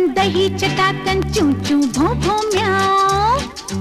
बटकन दही चटाकन चूं चूं भौं भौं म्याऊं।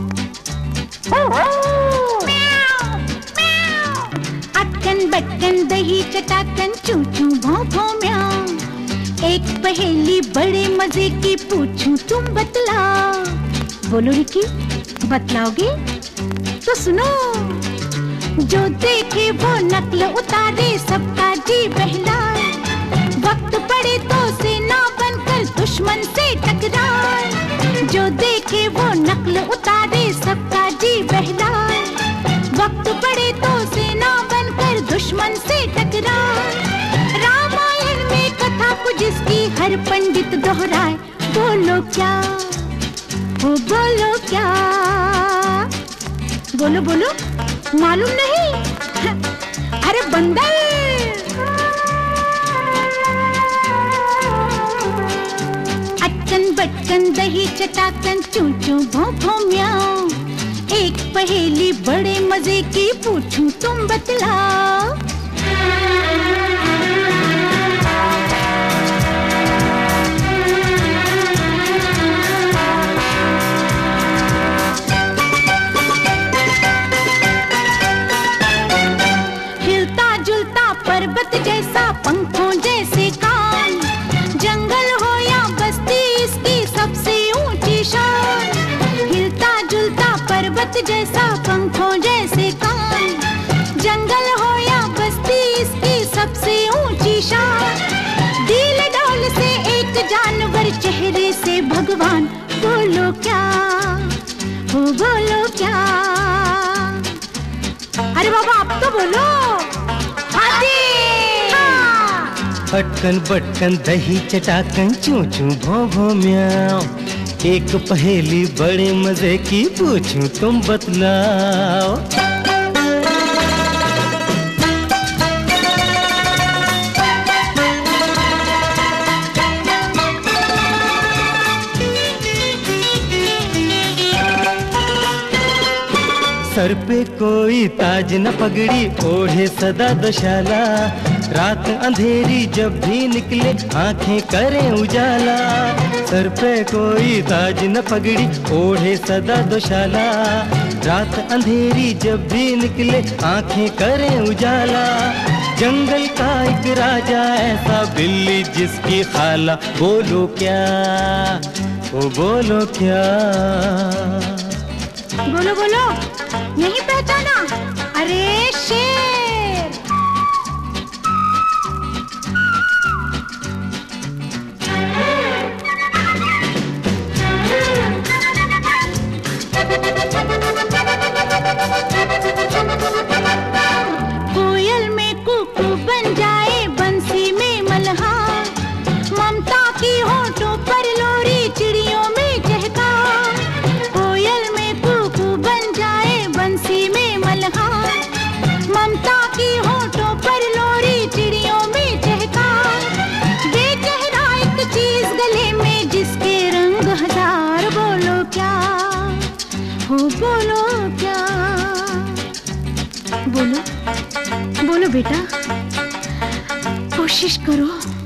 अटकन बटकन दही चटाकन चूं चूं भौं भौं म्याऊं। एक पहेली बड़े मजे की पूछूं तुम बतलाओ। बोलो रिकी, बतलाओगे? तो सुनो। जो देखे वो नकल उतारे, सबका जी बहलाए। वक्त पड़े तो सेना बनकर दुश्मन से टकराए। जो देखे वो नकल उतारे, सबका जी बहलाए। वक्त पड़े तो सेना बनकर दुश्मन से टकराए। रामायण में कथा को जिसकी हर पंडित दोहराए। बोलो क्या, वो बोलो क्या? बोलो बोलो, मालूम नहीं? अरे बंदर। अटकन बटकन दही चटाकन चूं चूं भौं भौं म्याऊं। एक पहेली बड़े मजे की पूछूं तुम बतलाओ। पर्वत जैसा पंखों जैसे कान, जंगल हो या बस्ती इसकी सबसे ऊंची शान। हिलता जुलता पर्वत जैसा पंखों जैसे कान, जंगल हो या बस्ती इसकी सबसे ऊंची शान। डील डौल से एक जानवर, चेहरे से भगवान। बोलो क्या, वो बोलो क्या? अरे बाबा आप तो बोलो। अटकन बटकन दही चटाकन चूं चूं भौं भौं म्याऊं। एक पहेली बड़े मजे की पूछूं तुम बतलाओ। सर पे कोई ताज न पगड़ी, ओढ़े सदा दोशाला। रात अंधेरी जब भी निकले, आंखें करें उजाला। सर पे कोई ताज न पगड़ी, ओढ़े सदा दोशाला। रात अंधेरी जब भी निकले, आंखें करें उजाला। जंगल का एक राजा ऐसा, बिल्ली जिसकी खाला। बोलो क्या, ओ बोलो क्या? बोलो बोलो, नहीं पहचाना? अरे शेर। कोयल में कुकू बन जाए, बंसी में मल्हार। ममता की होठों पर लोरी, चिड़ियों में चहकार। कोयल में कुकू बन जाए, बंसी में मल्हार। ममता की होठों पर लोरी, चिड़ियों में चहकार। बेचेहरा एक चीज गले में, जिसके रंग हजार। बोलो क्या, हो बोलो क्या? बोलो बोलो बेटा, कोशिश करो।